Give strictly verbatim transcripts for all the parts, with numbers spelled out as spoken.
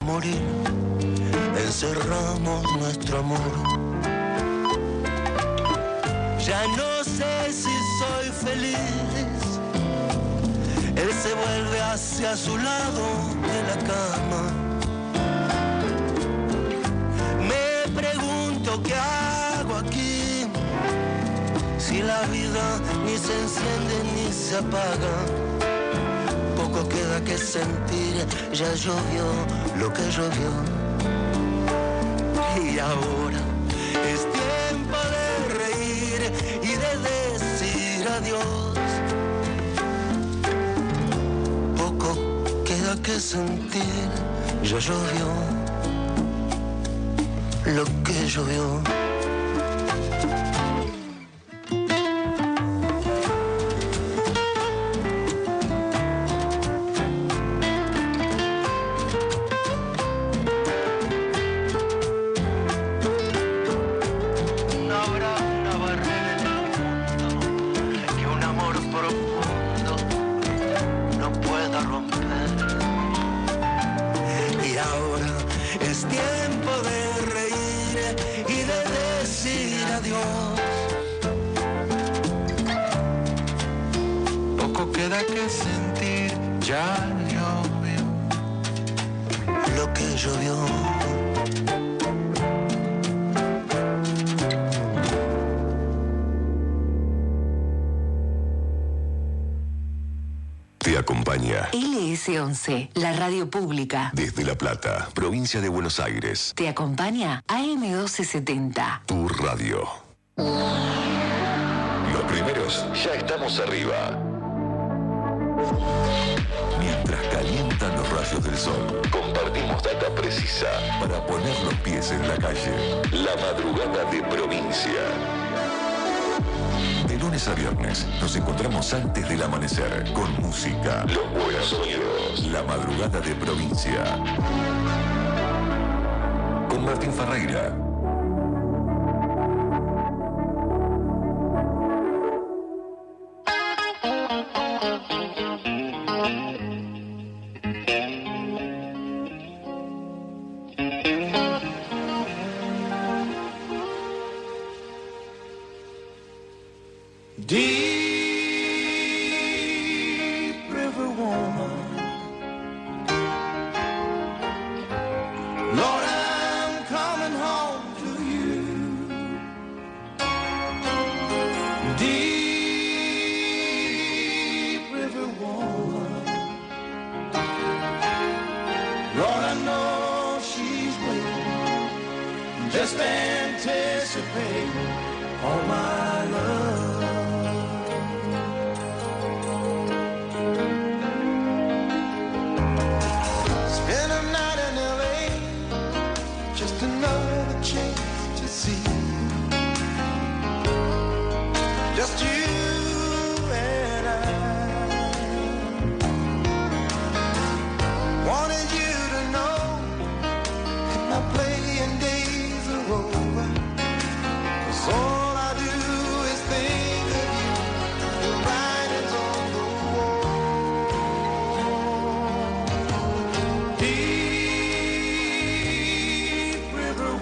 morir, encerramos nuestro amor. Ya no sé si soy feliz. Él se vuelve hacia su lado de la cama. Me pregunto qué hago aquí, si la vida ni se enciende ni se apaga. Poco queda que sentir, ya llovió lo que llovió. Y ahora es tiempo de reír y de decir adiós. Poco queda que sentir, ya llovió lo que llovió. once, la radio pública. Desde La Plata, provincia de Buenos Aires. Te acompaña A M doce setenta. Tu radio. Los primeros ya estamos arriba. Mientras calientan los rayos del sol, compartimos data precisa para poner los pies en la calle. La madrugada de provincia. De lunes a viernes nos encontramos antes del amanecer con música, los buenos sonidos, la madrugada de provincia. Con Martín Ferreira. Deep river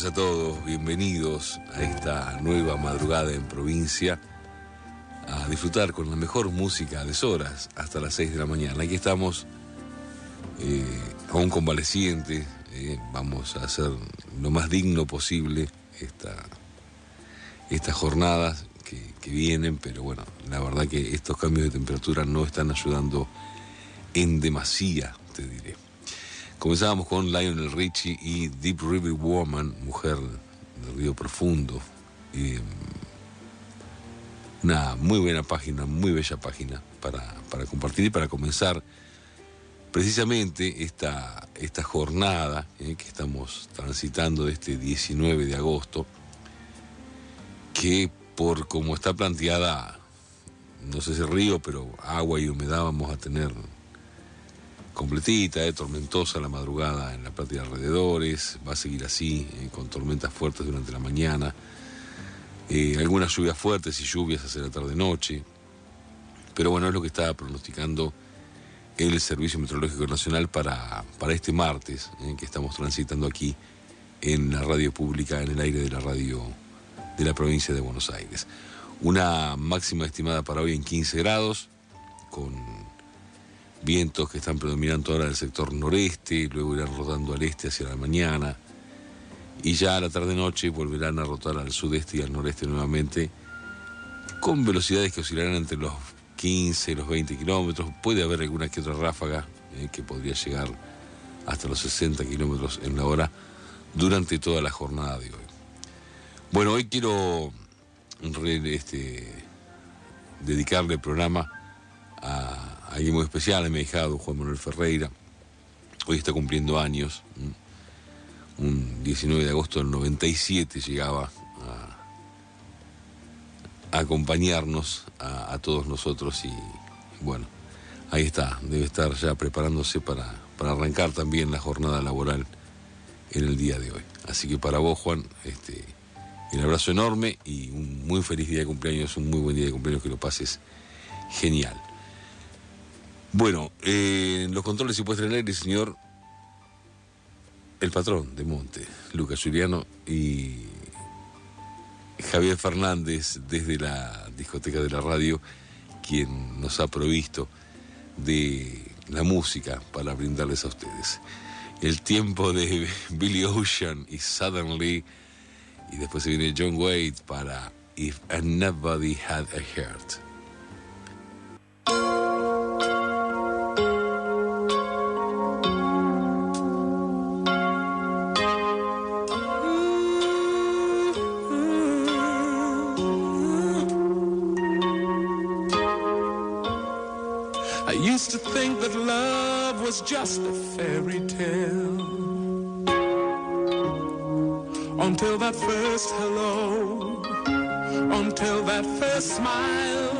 noches a todos, bienvenidos a esta nueva madrugada en provincia, a disfrutar con la mejor música a deshoras hasta las seis de la mañana. Aquí estamos, eh, aún convaleciente, eh, vamos a hacer lo más digno posible esta, estas jornadas que, que vienen, pero bueno, la verdad que estos cambios de temperatura no están ayudando en demasía, te diré. Comenzábamos con Lionel Richie y Deep River Woman, mujer del Río Profundo. Y una muy buena página, muy bella página para, para compartir y para comenzar precisamente esta, esta jornada eh, que estamos transitando de este diecinueve de agosto, que por como está planteada, no sé si río, pero agua y humedad vamos a tener completita, eh, tormentosa la madrugada en La Plata y alrededores, va a seguir así, eh, con tormentas fuertes durante la mañana, eh, algunas lluvias fuertes y lluvias hacia la tarde-noche, pero bueno, es lo que está pronosticando el Servicio Meteorológico Nacional para, para este martes, eh, que estamos transitando aquí en la radio pública, en el aire de la radio de la provincia de Buenos Aires. Una máxima estimada para hoy en quince grados, con vientos que están predominando ahora en el sector noreste, luego irán rotando al este hacia la mañana, y ya a la tarde-noche volverán a rotar al sudeste y al noreste nuevamente, con velocidades que oscilarán entre los quince y los veinte kilómetros. Puede haber alguna que otra ráfaga eh, que podría llegar hasta los sesenta kilómetros en la hora durante toda la jornada de hoy. Bueno, hoy quiero este, dedicarle el programa a alguien muy especial, a mi ahijado Juan Manuel Ferreira. Hoy está cumpliendo años. Un diecinueve de agosto del noventa y siete llegaba a, a acompañarnos a, a todos nosotros y bueno, ahí está, debe estar ya preparándose para, para arrancar también la jornada laboral en el día de hoy. Así que para vos, Juan, este, un abrazo enorme y un muy feliz día de cumpleaños, un muy buen día de cumpleaños, que lo pases genial. Bueno, eh, en los controles y puestos en el aire, el señor, el patrón de Monte, Lucas Giuliano, y Javier Fernández desde la discoteca de la radio, quien nos ha provisto de la música para brindarles a ustedes. El tiempo de Billy Ocean y Suddenly, y después se viene John Waite para If Nobody Had a Heart. To think that love was just a fairy tale, until that first hello, until that first smile.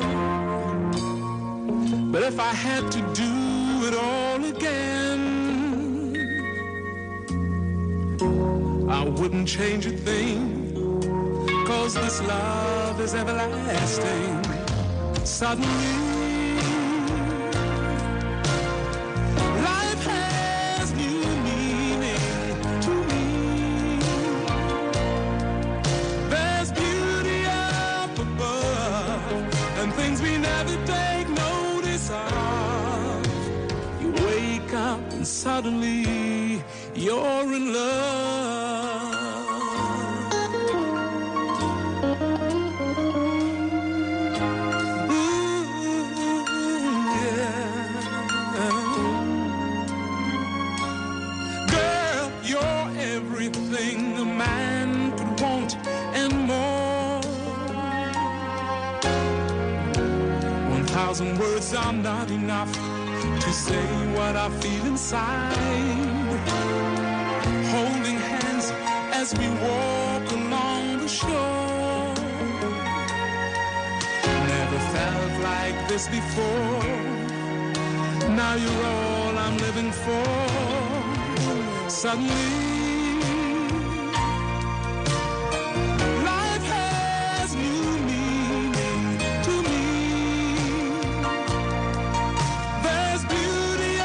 But if I had to do it all again, I wouldn't change a thing, 'cause this love is everlasting. Suddenly suddenly you're in love. Ooh, yeah. Girl, you're everything a man could want and more. One thousand words are not enough to say what I feel inside. Holding hands as we walk along the shore. Never felt like this before. Now you're all I'm living for. Suddenly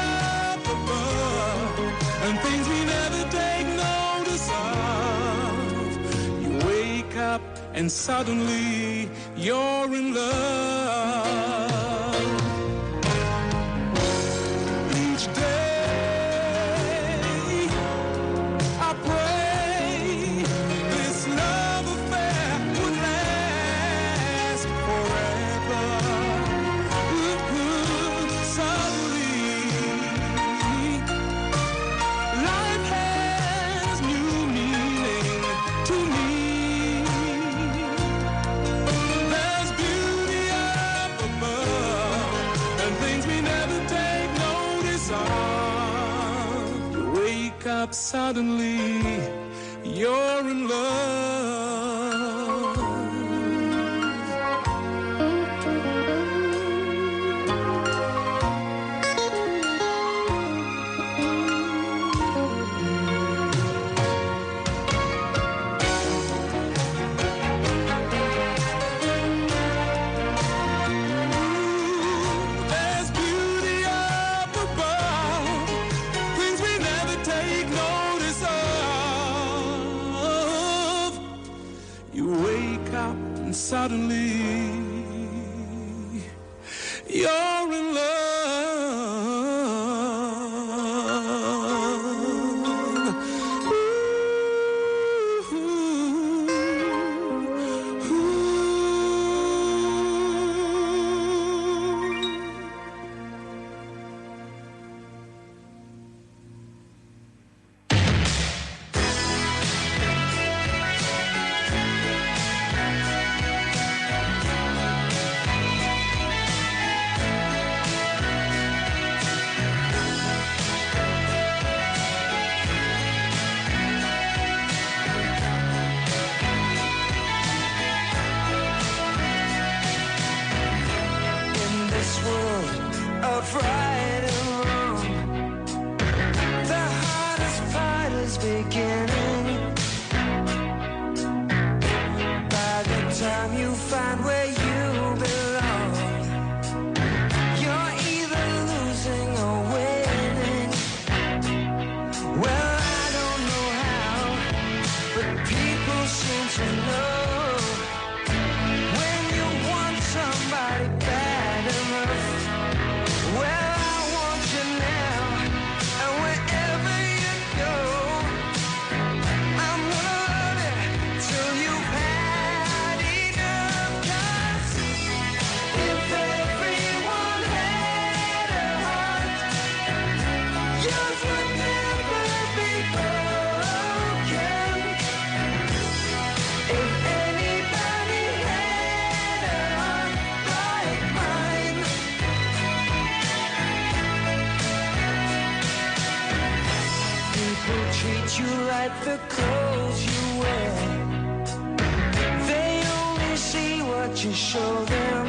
and things we never take notice of. suddenly you're in love. Each day I pray this love affair would last forever. Ooh, suddenly life has new meaning to me. There's beauty up above and things we never take notice of. You wake up suddenly, you're in love. There's beauty up above, things we never take notice of. You wake up and suddenly you're in love. In this world of right and wrong, the hardest fight is beginning. By the time you find where you belong, you're either losing or winning. Well, I don't know how, but people seem to know. When you want somebody bad enough, well, I want you now, and wherever you go, I'm gonna love you till you've had enough. 'Cause if everyone had a heart, yours would never be broken. If anybody had a heart like mine, people treat you like the clothes you wear. They only see what you show them.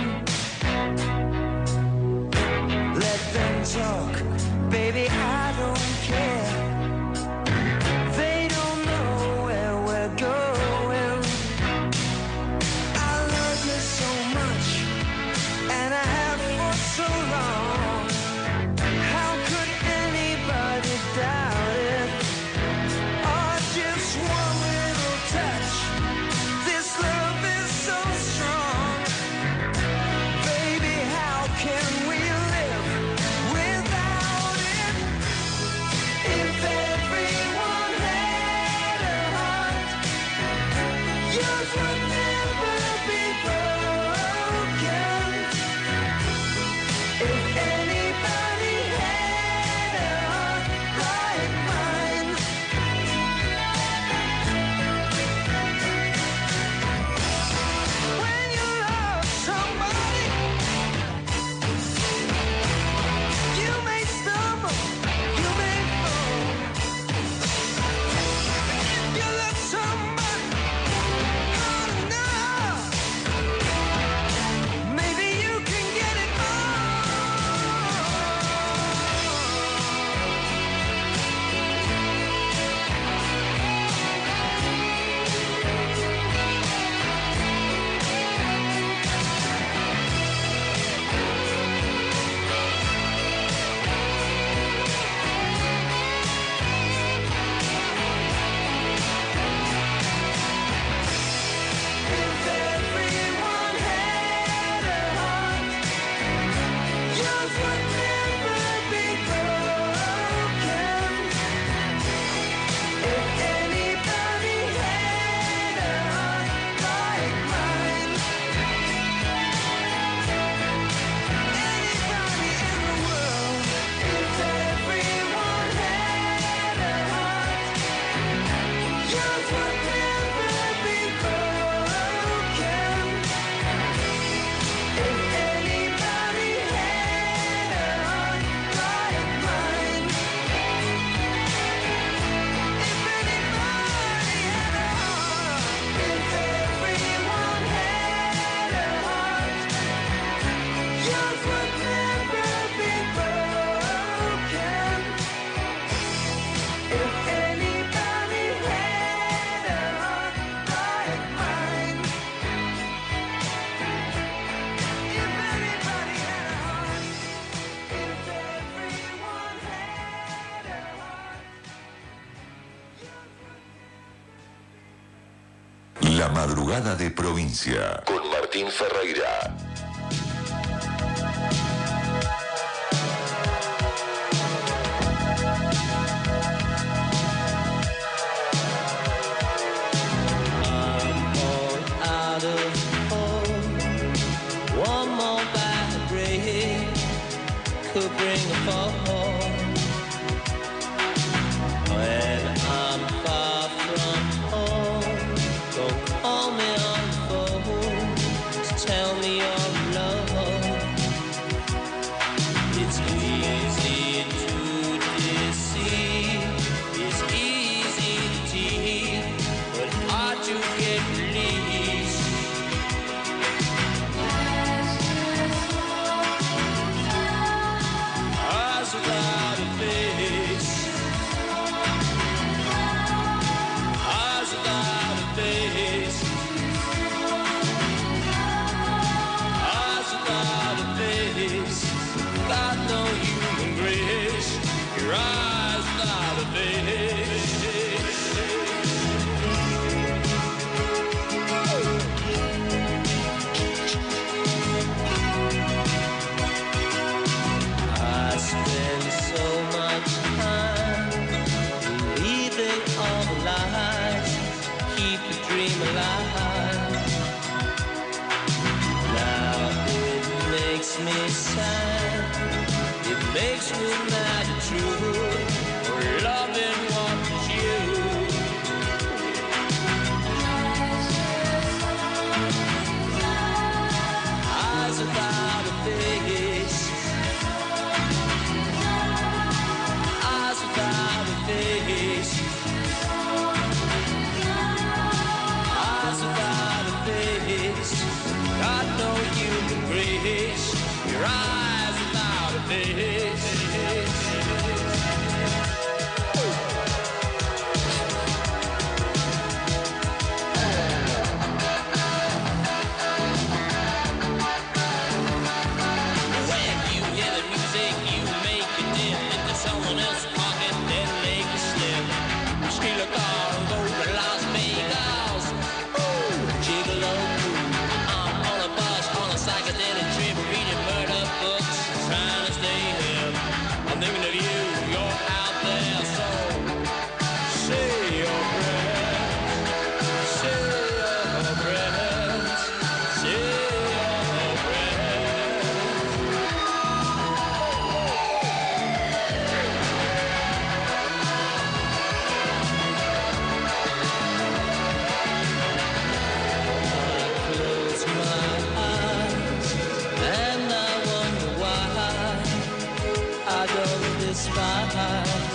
Let them talk, baby, I don't care. They don't know where we're going. I love you so much, and I have for so long. How could anybody doubt it? Oh, just one little touch. This love is so strong. La madrugada de provincia con Martín Ferreira. Could bring a fall when I'm far from home. Don't call me on the phone to tell me your love. It's easy to deceive, it's easy to tease, but hard to get released. Without a face, eyes without a face, eyes without a face, got no human grace, your eyes without a face. I spend so much time believing all the lies, keep the dream alive. Now it makes me sad, it makes me mad and true, for loving what was you. Eyes without a face, eyes without a face, eyes without a face, got no human grace, your eyes without a face. When you hear the music, you make it dim into someone else's pocket, then make it slip. Steal a car and go to Las Vegas. Ooh, gigolo. I'm on a bus, on a psychedelic trip, reading murder books, trying to stay hip. I'm thinking of you, you're out there, so say your prayers, say your prayers, say your prayers. Close my eyes and I wonder why I don't despise.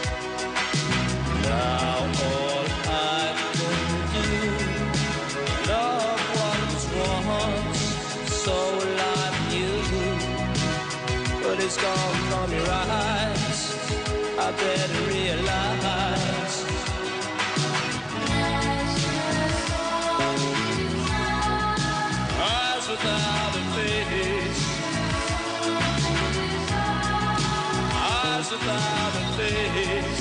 Now all I can do, love what was once so like you, but it's gone from your eyes, I better realize. Eyes without a face, eyes without a face,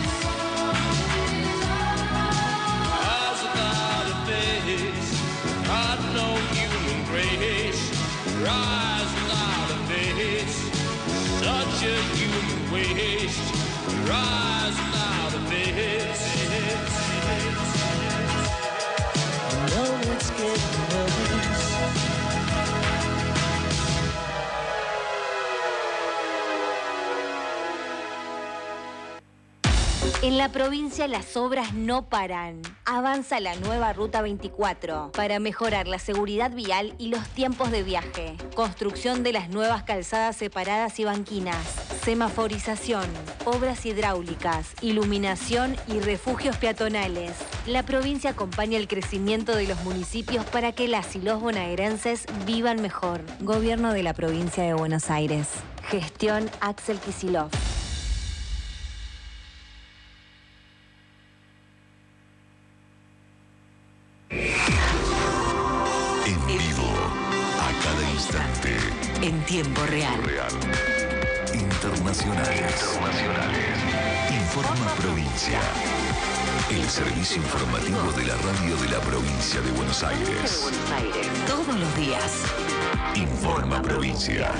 eyes without a face, got no human grace, your eyes without a face, such a human waste, your eyes without a face. No, it's getting worse. En la provincia las obras no paran. Avanza la nueva Ruta veinticuatro para mejorar la seguridad vial y los tiempos de viaje. Construcción de las nuevas calzadas separadas y banquinas. Semaforización, obras hidráulicas, iluminación y refugios peatonales. La provincia acompaña el crecimiento de los municipios para que las y los bonaerenses vivan mejor. Gobierno de la provincia de Buenos Aires. Gestión Axel Kicillof. En vivo, a cada instante. En tiempo real. Real. Internacionales. Internacionales. Informa Provincia. El servicio informativo de la radio de la provincia de Buenos Aires. Buenos Aires. Todos los días. Informa Provincia.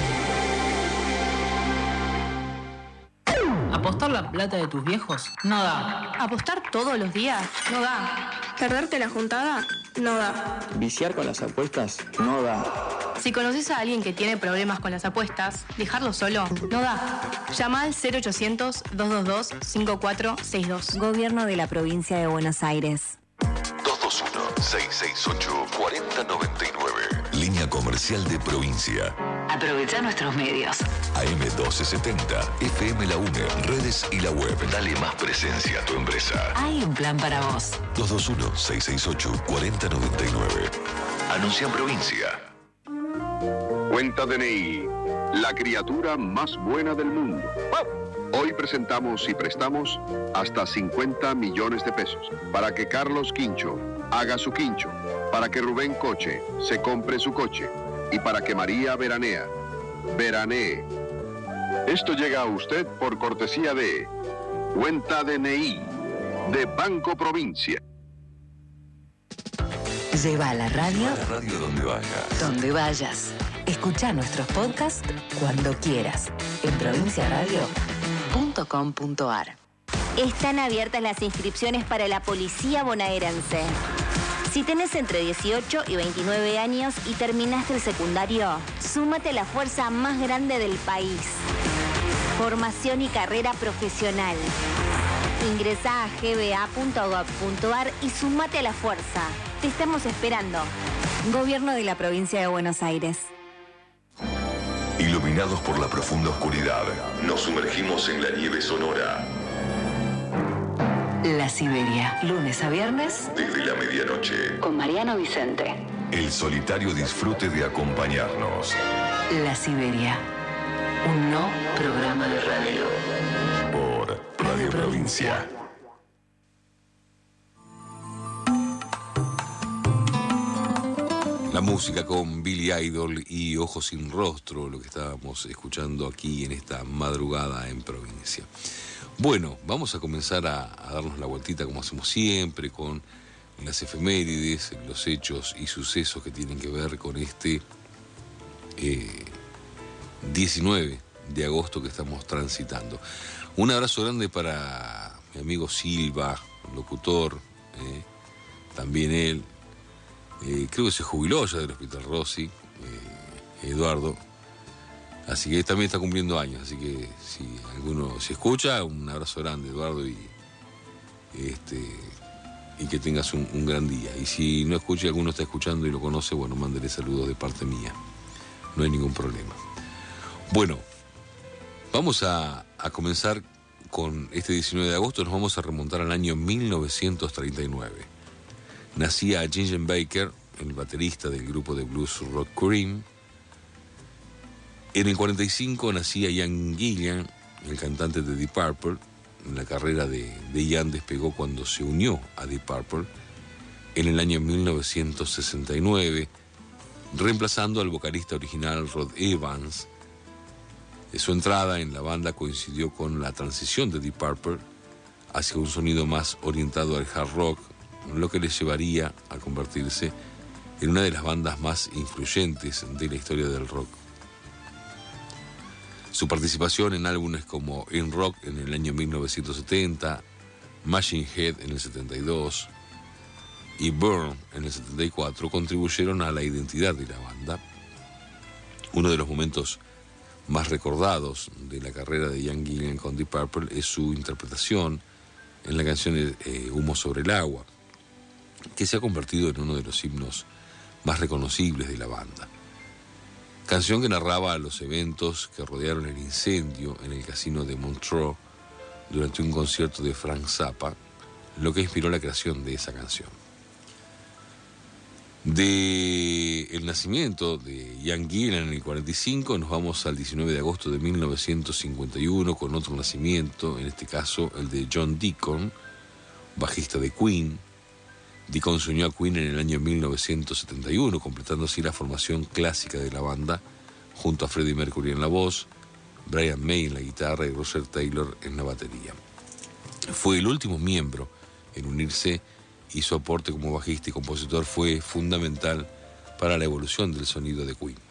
¿Apostar la plata de tus viejos? No da. ¿Apostar todos los días? No da. ¿Perderte la juntada? No da. ¿Viciar con las apuestas? No da. Si conoces a alguien que tiene problemas con las apuestas, dejarlo solo no da. Llama al cero ochocientos, dos dos dos, cinco cuatro seis dos. Gobierno de la Provincia de Buenos Aires. dos dos uno, seis seis ocho, cuatro cero nueve nueve. Línea comercial de provincia. Aprovecha nuestros medios. A M doce setenta, F M La UNE, redes y la web. Dale más presencia a tu empresa. Hay un plan para vos. dos dos uno, seis seis ocho, cuatro cero nueve nueve. Anuncia en provincia. Cuenta D N I, la criatura más buena del mundo. Hoy presentamos y prestamos hasta cincuenta millones de pesos para que Carlos Quincho haga su quincho, para que Rubén Coche se compre su coche y para que María Veranea veranee. Esto llega a usted por cortesía de Cuenta D N I de Banco Provincia. Lleva a la radio, La radio donde vayas. donde vayas. Escucha nuestros podcasts cuando quieras. En provincia radio punto com punto ar. Están abiertas las inscripciones para la Policía Bonaerense. Si tenés entre dieciocho y veintinueve años y terminaste el secundario, súmate a la fuerza más grande del país. Formación y carrera profesional. Ingresa a g b a punto gov punto ar y súmate a la fuerza. Te estamos esperando. Gobierno de la Provincia de Buenos Aires. Iluminados por la profunda oscuridad, nos sumergimos en la nieve sonora. La Siberia, lunes a viernes, Desde la medianoche, con Mariano Vicente. el solitario disfrute de acompañarnos. La Siberia, un no programa de radio. Por Radio Provincia. La música con Billy Idol y Ojos sin Rostro, lo que estábamos escuchando aquí en esta madrugada en provincia. Bueno, vamos a comenzar a, a darnos la vueltita como hacemos siempre, con las efemérides, los hechos y sucesos que tienen que ver con este eh, diecinueve de agosto que estamos transitando. Un abrazo grande para mi amigo Silva, locutor, eh, también él. Eh, creo que se jubiló ya del Hospital Rossi, eh, Eduardo, así que también está cumpliendo años, así que si alguno se escucha, un abrazo grande, Eduardo, y este y que tengas un, un gran día. Y si no escucha, alguno está escuchando y lo conoce, bueno, mándele saludos de parte mía, no hay ningún problema. Bueno, vamos a, a comenzar con este diecinueve de agosto, nos vamos a remontar al año mil novecientos treinta y nueve. Nacía Ginger Baker, el baterista del grupo de blues rock Cream. En el cuarenta y cinco nacía Ian Gillan, el cantante de Deep Purple. La carrera de, de Ian despegó cuando se unió a Deep Purple en el año mil novecientos sesenta y nueve, reemplazando al vocalista original Rod Evans. Su entrada en la banda coincidió con la transición de Deep Purple hacia un sonido más orientado al hard rock, lo que les llevaría a convertirse en una de las bandas más influyentes de la historia del rock. Su participación en álbumes como In Rock en el año mil novecientos setenta, Machine Head en el setenta y dos y Burn en el setenta y cuatro contribuyeron a la identidad de la banda. Uno de los momentos más recordados de la carrera de Ian Gillan con Deep Purple es su interpretación en la canción eh, Humo sobre el agua, que se ha convertido en uno de los himnos más reconocibles de la banda. Canción que narraba los eventos que rodearon el incendio en el casino de Montreux durante un concierto de Frank Zappa, lo que inspiró la creación de esa canción. De el nacimiento de Ian Gillan en el cuarenta y cinco nos vamos al diecinueve de agosto de mil novecientos cincuenta y uno con otro nacimiento, en este caso el de John Deacon, bajista de Queen. Deacon se unió a Queen en el año mil novecientos setenta y uno, completando así la formación clásica de la banda, junto a Freddie Mercury en la voz, Brian May en la guitarra y Roger Taylor en la batería. Fue el último miembro en unirse y su aporte como bajista y compositor fue fundamental para la evolución del sonido de Queen.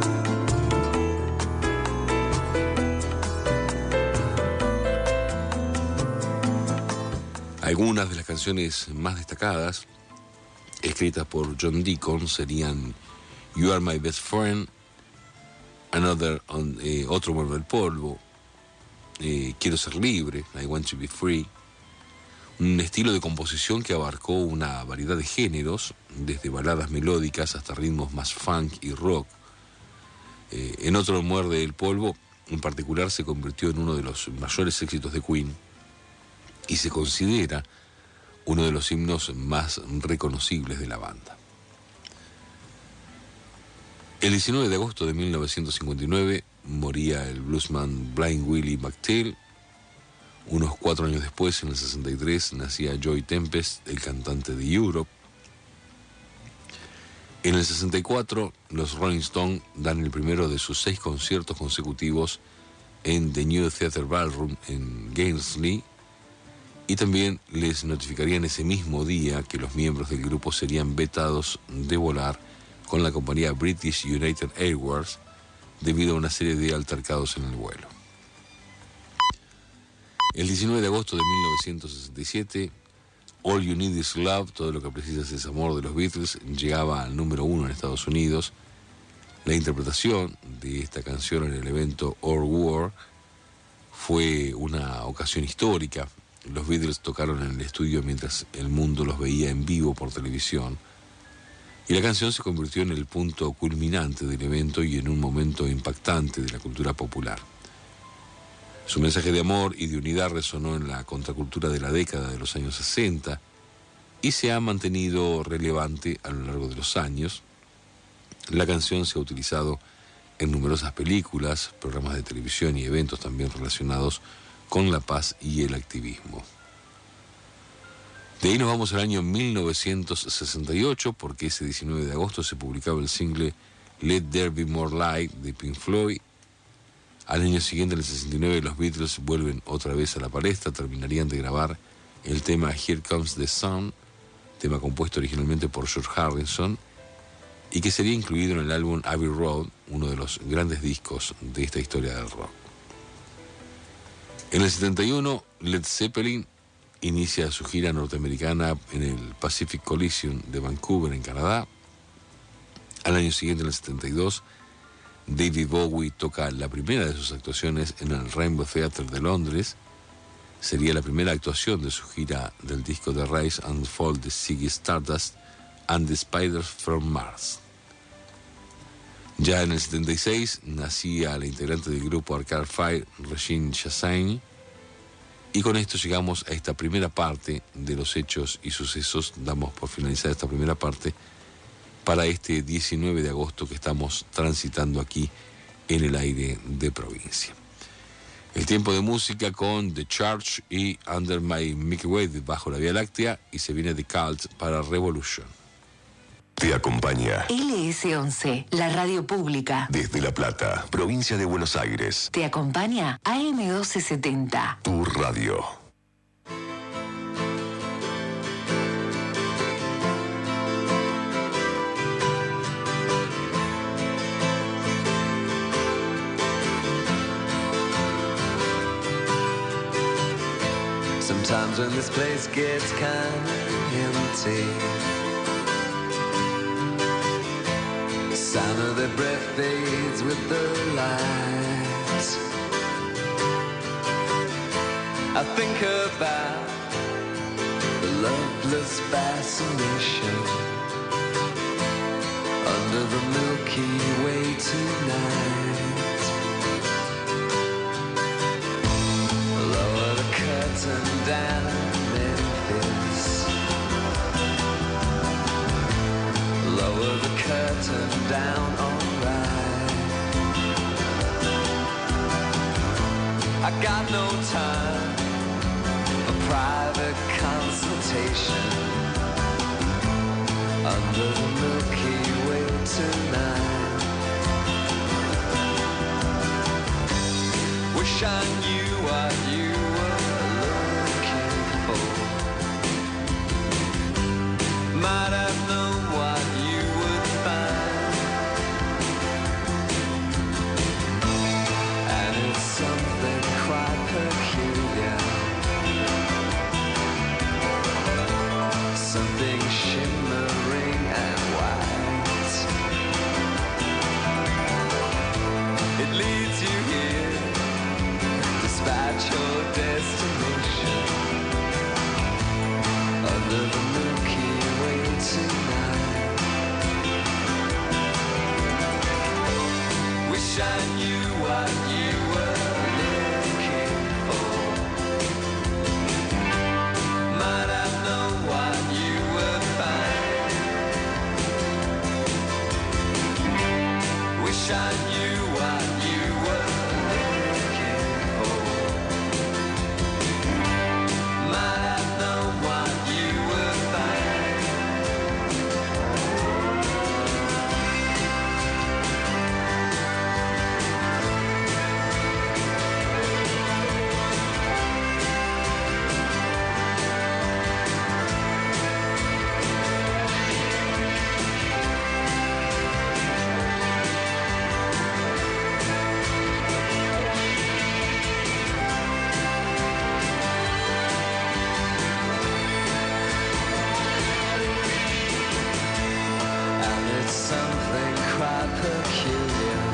Algunas de las canciones más destacadas, escritas por John Deacon, serían You Are My Best Friend, Another on, eh, Otro Muerde el Polvo, eh, Quiero Ser Libre, I Want to Be Free, un estilo de composición que abarcó una variedad de géneros, desde baladas melódicas hasta ritmos más funk y rock. Eh, en Otro Muerde el Polvo, en particular, se convirtió en uno de los mayores éxitos de Queen y se considera uno de los himnos más reconocibles de la banda. El diecinueve de agosto de mil novecientos cincuenta y nueve moría el bluesman Blind Willie McTeer. Unos cuatro años después, en el sesenta y tres, nacía Joey Tempest, el cantante de Europe. En el sesenta y cuatro, los Rolling Stones dan el primero de sus seis conciertos consecutivos en The New Theatre Ballroom en Gainesville, y también les notificarían ese mismo día que los miembros del grupo serían vetados de volar con la compañía British United Airways debido a una serie de altercados en el vuelo. El diecinueve de agosto de mil novecientos sesenta y siete, All You Need Is Love, Todo Lo Que Precisas Es Amor, de los Beatles, llegaba al número uno en Estados Unidos. La interpretación de esta canción en el evento Our War fue una ocasión histórica. Los Beatles tocaron en el estudio mientras el mundo los veía en vivo por televisión, y la canción se convirtió en el punto culminante del evento y en un momento impactante de la cultura popular. Su mensaje de amor y de unidad resonó en la contracultura de la década de los años sesenta y se ha mantenido relevante a lo largo de los años. La canción se ha utilizado en numerosas películas, programas de televisión y eventos también relacionados con la paz y el activismo. De ahí nos vamos al año mil novecientos sesenta y ocho, porque ese diecinueve de agosto se publicaba el single Let There Be More Light de Pink Floyd. Al año siguiente, en el sesenta y nueve, los Beatles vuelven otra vez a la palestra, terminarían de grabar el tema Here Comes the Sun, tema compuesto originalmente por George Harrison, y que sería incluido en el álbum Abbey Road, uno de los grandes discos de esta historia del rock. En el setenta y uno, Led Zeppelin inicia su gira norteamericana en el Pacific Coliseum de Vancouver, en Canadá. Al año siguiente, en el setenta y dos, David Bowie toca la primera de sus actuaciones en el Rainbow Theatre de Londres. Sería la primera actuación de su gira del disco The Rise and Fall de Ziggy Stardust and the Spiders from Mars. Ya en el setenta y seis nacía la integrante del grupo Arcade Fire, Regine Chassagne, y con esto llegamos a esta primera parte de los hechos y sucesos. Damos por finalizada esta primera parte para este diecinueve de agosto que estamos transitando aquí en el aire de provincia. El tiempo de música con The Church y Under My Milky Way bajo la Vía Láctea, y se viene The Cult para Revolution. Te acompaña L S once, la radio pública. Desde La Plata, provincia de Buenos Aires. Te acompaña A M doce setenta. Tu radio. Sometimes when this place gets kind of empty, the sound of their breath fades with the lights. I think about the loveless fascination under the Milky Way tonight. Lower the curtain down in Memphis. Lower the curtain down, alright. I got no time for private consultation under the Milky Way tonight. Wish I knew what you were looking for. Wish I knew what you were looking for. Might have known what you would find. Wish I knew what you were looking for. Might have known what you would find. And it's something quite peculiar,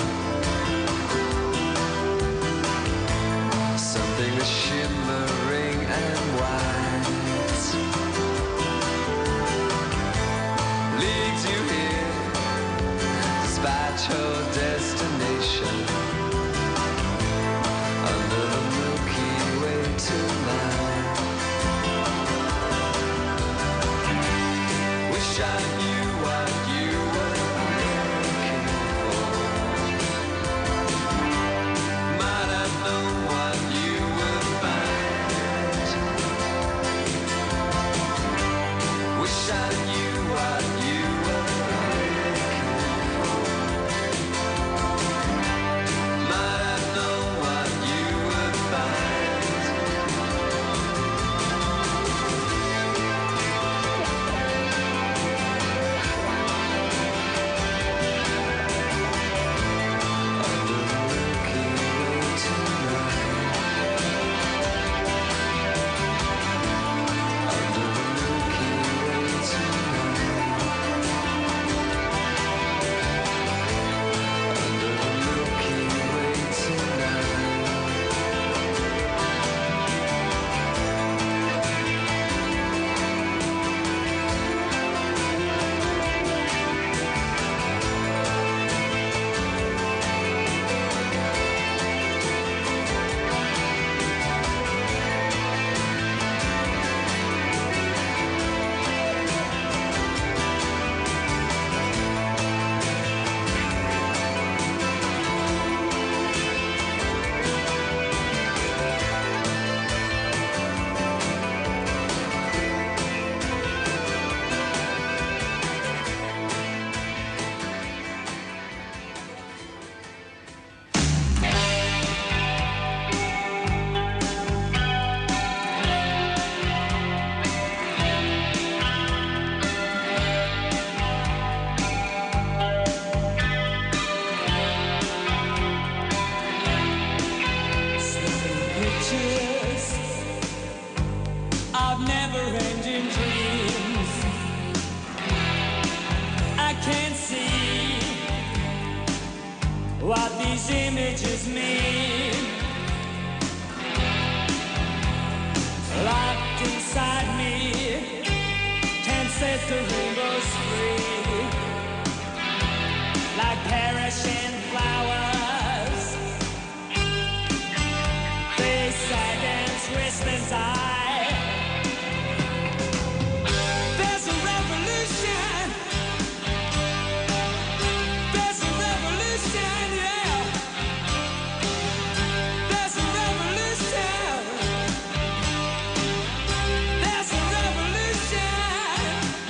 something that's shimmering and white, leads you here despite your destination, under the Milky Way tonight. Wish I knew what you were looking for. Might have known what you would find. Wish I knew what you were looking for. Might have known what you would find. Under the Milky Way tonight. Under the Milky Way tonight. Under the Milky Way tonight. Pictures of never-ending dreams. I can't see what these images mean. Locked inside me, can't set the rainbows free. Like perishing flowers, they sag and twist inside. There's a revolution. There's a revolution, yeah. There's a revolution. There's a revolution.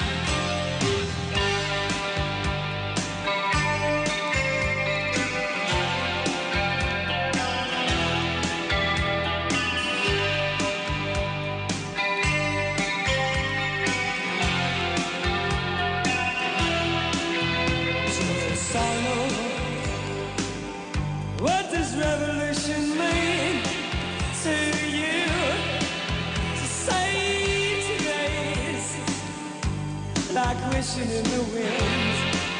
What does revolution mean to you? To say today's like wishing in the wind.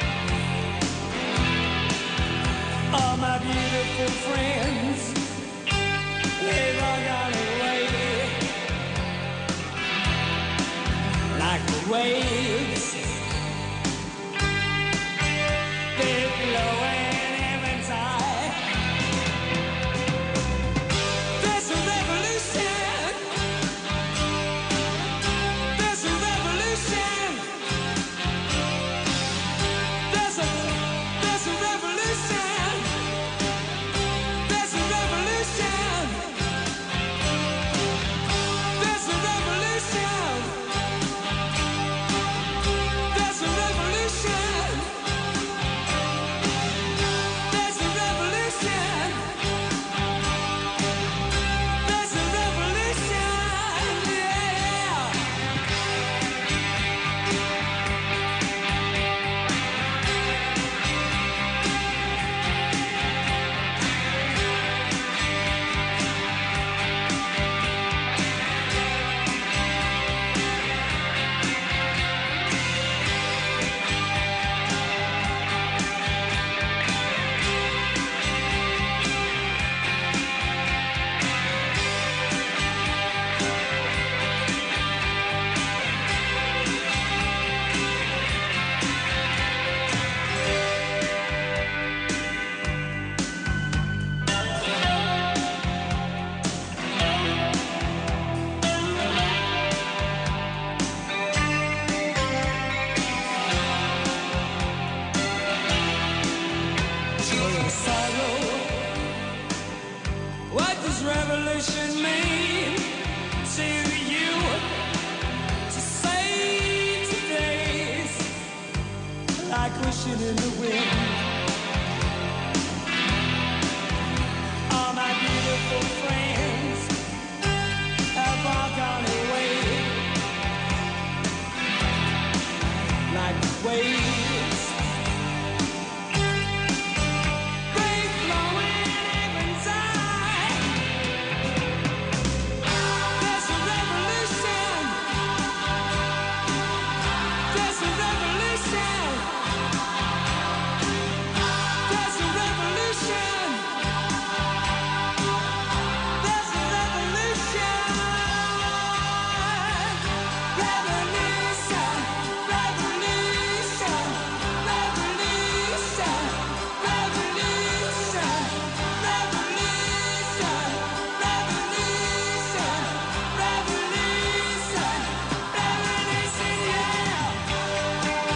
All my beautiful friends, they've all gone away. Like the waves, they're blowing heaven's high. this revolution mean to you? To say today's like wishing in the wind. All my beautiful friends have all gone away like waves. They flowing eventide. There's a revolution. There's a revolution. There's a revolution. There's a revolution. Revolution. Revolution. Revolution. Revolution. Revolution. Revolution. Revolution. Revolution, yeah.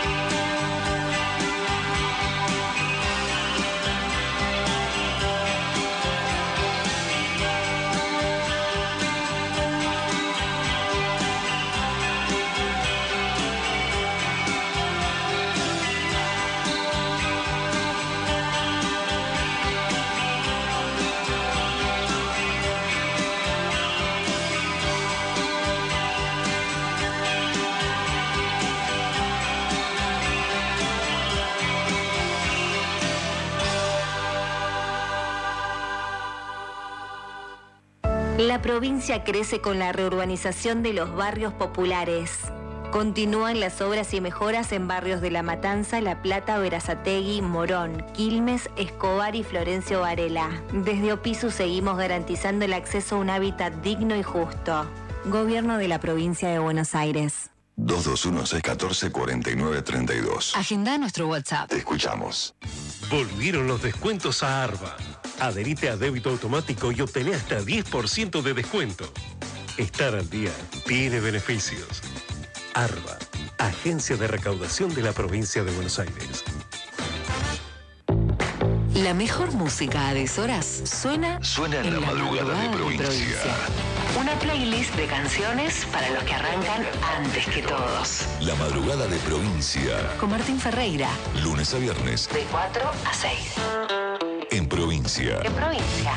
La provincia crece con la reurbanización de los barrios populares. Continúan las obras y mejoras en barrios de La Matanza, La Plata, Berazategui, Morón, Quilmes, Escobar y Florencio Varela. Desde Opisu seguimos garantizando el acceso a un hábitat digno y justo. Gobierno de la Provincia de Buenos Aires. dos dos uno, seis uno cuatro, cuatro nueve tres dos. Agenda nuestro WhatsApp. Te escuchamos. Volvieron los descuentos a Arba. Adherite a débito automático y obtené hasta diez por ciento de descuento. Estar al día tiene beneficios. Arba, Agencia de Recaudación de la Provincia de Buenos Aires. La mejor música a deshoras suena, Suena en la madrugada de provincia. Una playlist de canciones para los que arrancan antes que todos. La madrugada de provincia. Con Martín Ferreira. Lunes a viernes. De cuatro a seis. En provincia. En provincia.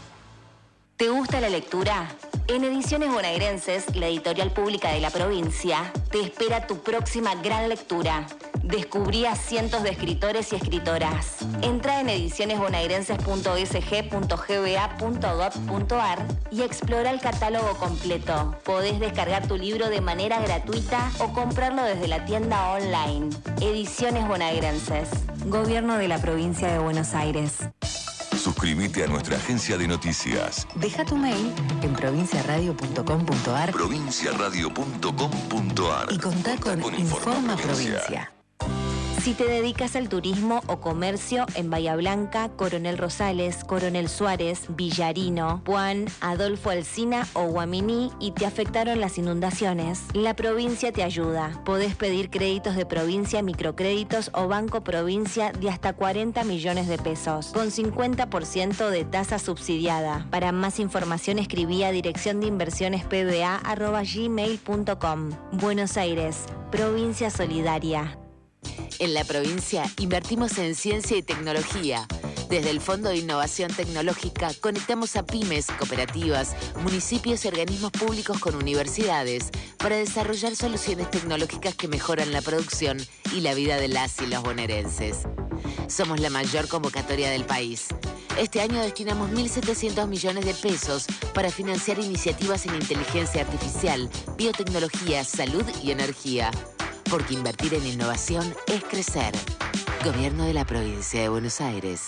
¿Te gusta la lectura? En Ediciones Bonaerenses, la editorial pública de la provincia, te espera tu próxima gran lectura. Descubrí a cientos de escritores y escritoras. Entra en ediciones bonaerenses punto s g punto g b a punto gov punto a r y explora el catálogo completo. Podés descargar tu libro de manera gratuita o comprarlo desde la tienda online. Ediciones Bonaerenses. Gobierno de la Provincia de Buenos Aires. Suscríbete a nuestra agencia de noticias. Deja tu mail en provincia radio punto com punto a r provincia radio punto com punto a r y contá con, con Informa Provincia. Provincia. Si te dedicas al turismo o comercio en Bahía Blanca, Coronel Rosales, Coronel Suárez, Villarino, Puan, Adolfo Alsina o Guaminí y te afectaron las inundaciones, la provincia te ayuda. Podés pedir créditos de provincia, microcréditos o Banco Provincia de hasta cuarenta millones de pesos, con cincuenta por ciento de tasa subsidiada. Para más información escribí a dirección de inversiones p b a arroba gmail punto com. Buenos Aires, provincia solidaria. En la provincia invertimos en ciencia y tecnología. Desde el Fondo de Innovación Tecnológica conectamos a pymes, cooperativas, municipios y organismos públicos con universidades para desarrollar soluciones tecnológicas que mejoran la producción y la vida de las y los bonaerenses. Somos la mayor convocatoria del país. Este año destinamos mil setecientos millones de pesos para financiar iniciativas en inteligencia artificial, biotecnología, salud y energía. Porque invertir en innovación es crecer. Gobierno de la Provincia de Buenos Aires.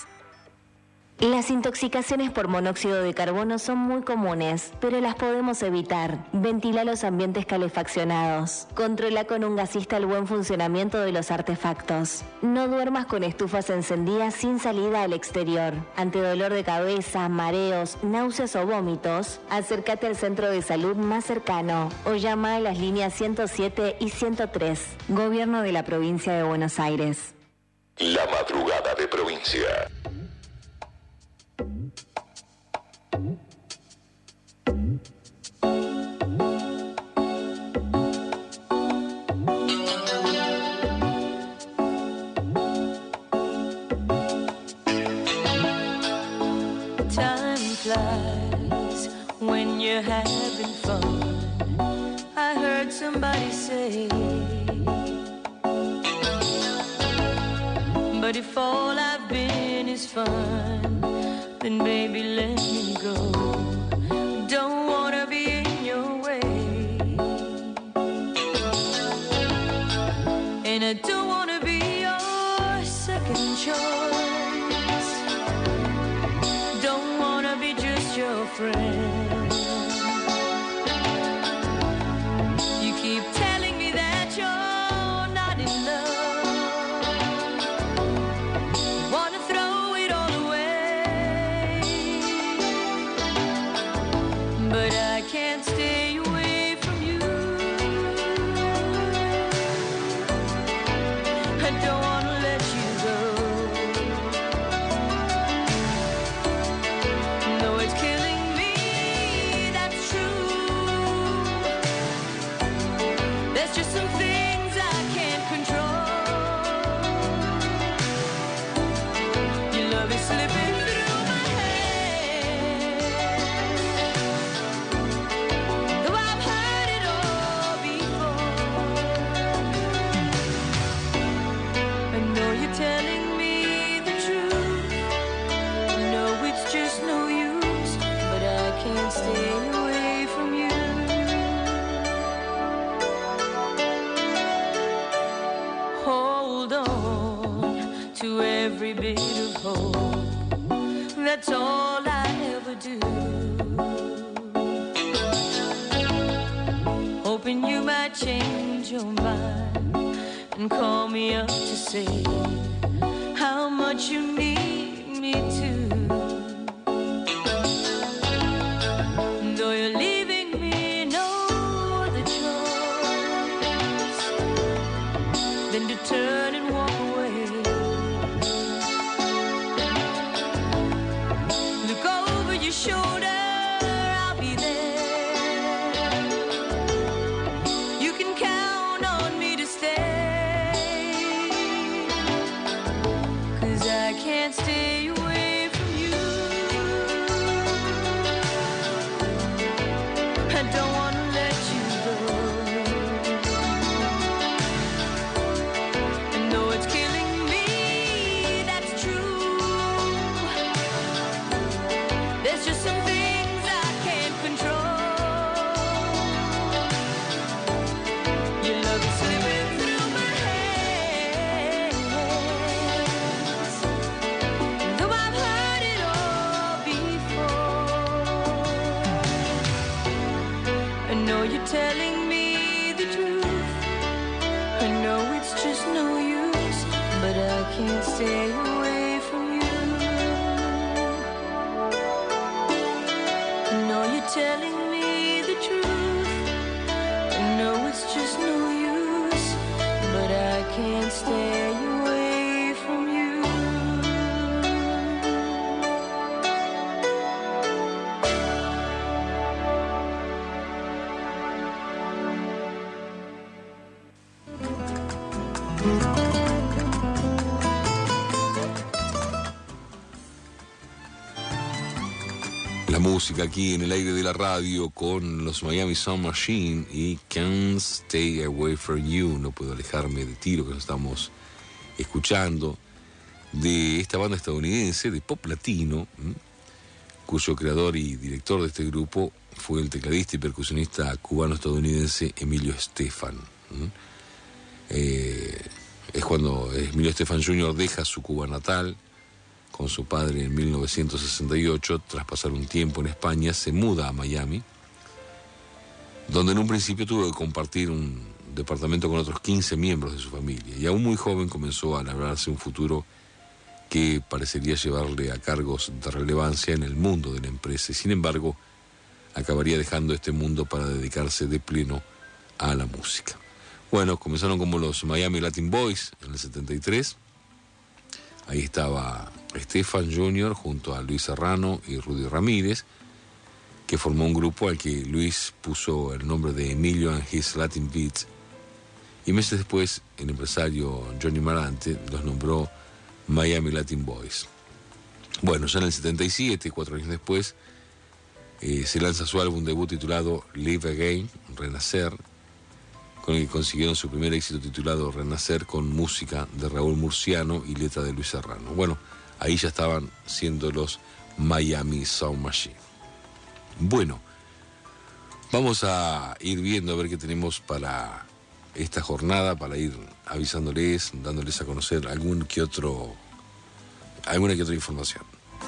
Las intoxicaciones por monóxido de carbono son muy comunes, pero las podemos evitar. Ventila los ambientes calefaccionados. Controla con un gasista el buen funcionamiento de los artefactos. No duermas con estufas encendidas sin salida al exterior. Ante dolor de cabeza, mareos, náuseas o vómitos, acércate al centro de salud más cercano o llama a las líneas ciento siete y ciento tres. Gobierno de la Provincia de Buenos Aires. La madrugada de provincia. we're having fun, I heard somebody say. But if all I've been is fun, then baby let me go. Don't wanna be in your way, and I don't wanna be your second choice. Don't wanna be just your friend. You keep telling me that you're not in love. Wanna throw it all away, but I can't stay away from you. I don't wanna let you go. No, it's killing me, that's true. There's just some things I can't control. Your love is slipping through my hands, though I've heard it all before. I know you're telling me the truth. No, it's just no use, but I can't stay away from you. Hold on to every bit of hope. That's all I ever do. Hoping you might change your mind and call me up to say how much you need me to. Though you're leaving me no other choice than to turn and walk away. Look over your shoulder, I'll be there. You can count on me to stay, 'cause I can't stay away from you. I don't wanna let you go. And though it's killing me, that's true. There's just some things I can't control. Your love is slipping through my hands, though I've heard it all before. I know you're telling me the truth. I know it's just no use, but I can't stay away from you. I know you're telling me the truth. I know it's just no use, but I can't stay away from you. La música aquí en el aire de la radio con los Miami Sound Machine y Can't Stay Away From You, no puedo alejarme de ti, lo que nos estamos escuchando, de esta banda estadounidense de pop latino, ¿m? cuyo creador y director de este grupo fue el tecladista y percusionista cubano-estadounidense Emilio Estefan. ¿m? Eh, es cuando Emilio Estefan junior deja su Cuba natal con su padre en mil novecientos sesenta y ocho, tras pasar un tiempo en España, se muda a Miami, donde en un principio tuvo que compartir un departamento con otros quince miembros de su familia, y aún muy joven comenzó a labrarse un futuro que parecería llevarle a cargos de relevancia en el mundo de la empresa, y sin embargo acabaría dejando este mundo para dedicarse de pleno a la música. Bueno, comenzaron como los Miami Latin Boys en el setenta y tres, ahí estaba Estefan junior junto a Luis Serrano y Rudy Ramírez, que formó un grupo al que Luis puso el nombre de Emilio and His Latin Beats, y meses después el empresario Johnny Marante los nombró Miami Latin Boys. Bueno, ya en el setenta y siete, cuatro años después, eh, se lanza su álbum debut titulado Live Again, Renacer, con el que consiguieron su primer éxito titulado Renacer, con música de Raúl Murciano y letra de Luis Serrano. Bueno, ahí ya estaban siendo los Miami Sound Machine. Bueno, vamos a ir viendo a ver qué tenemos para esta jornada, para ir avisándoles, dándoles a conocer algún que otro, alguna que otra información.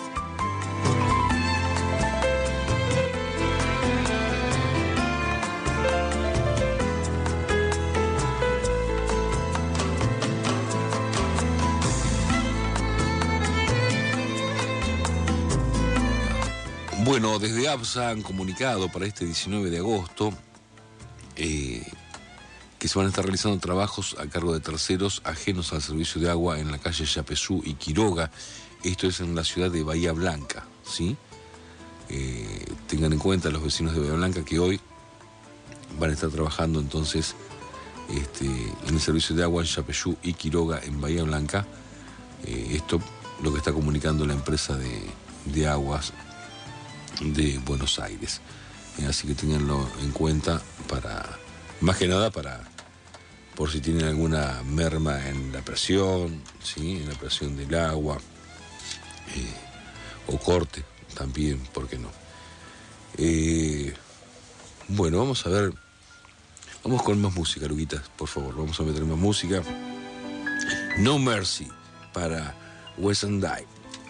Bueno, desde ABSA han comunicado para este diecinueve de agosto eh, que se van a estar realizando trabajos a cargo de terceros ajenos al servicio de agua en la calle Yapeyú y Quiroga. Esto es en la ciudad de Bahía Blanca, ¿sí? Eh, tengan en cuenta los vecinos de Bahía Blanca que hoy van a estar trabajando entonces este, en el servicio de agua en Yapeyú y Quiroga en Bahía Blanca. Eh, esto lo que está comunicando la empresa de, de aguas de Buenos Aires. Eh, así que ténganlo en cuenta para, más que nada para, por si tienen alguna merma en la presión, ¿sí? En la presión del agua, eh, o corte también, ¿por qué no? Eh, bueno, vamos a ver, vamos con más música, Luquitas, por favor, vamos a meter más música. No Mercy para Wes and I.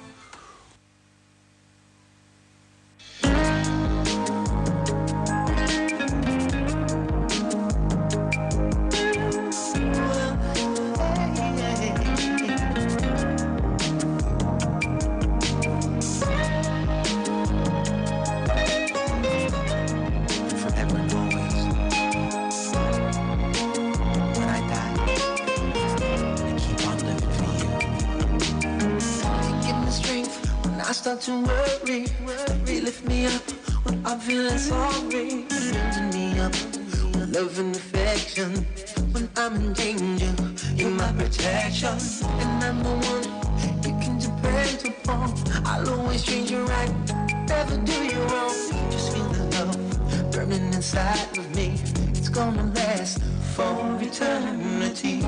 To worry, worry, lift me up when I'm feeling sorry. Lifting me up with love and affection when I'm in danger. You're my protection, and I'm the one you can depend upon. I'll always treat you right, never do you wrong. Just feel the love burning inside of me. It's gonna last for eternity.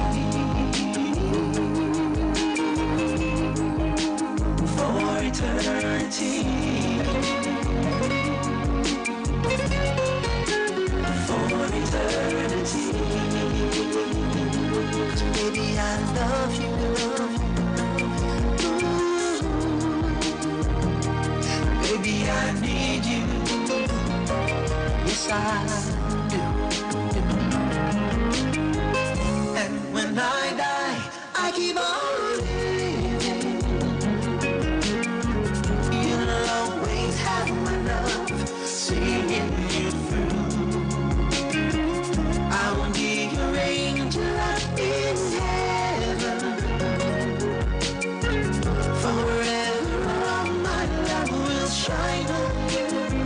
For eternity, for eternity. 'Cause baby, I love you, love you. Ooh. Baby, I need you. Yes, I do. And when I die, I keep on living. Seeing you through, I will be your angel up in heaven. Forever all my love will shine on you.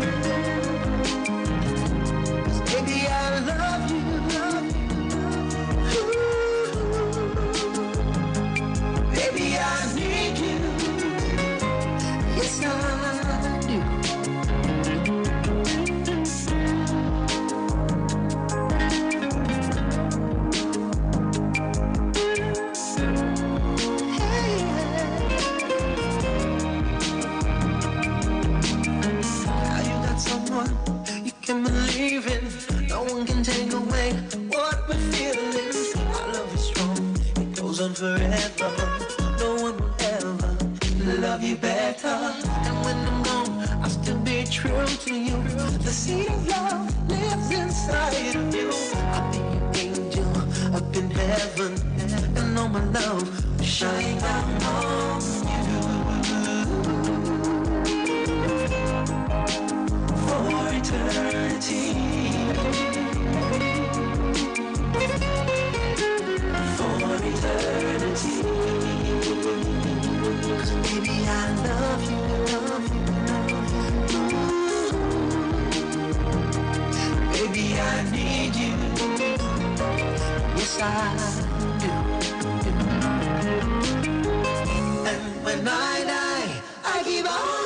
'Cause baby, I love you, love you. Ooh. Baby, I need you. Yes, I no one can take away what we're feeling. Our love is strong, it goes on forever. No one will ever love you better. And when I'm gone, I'll still be true to you. The seed of love lives inside of you. I'll be your angel up in heaven, and all my love will shine down on you. For eternity. For eternity. 'Cause baby, I love you, love you. Ooh. Baby, I need you. Yes, I do. And when I die, I keep on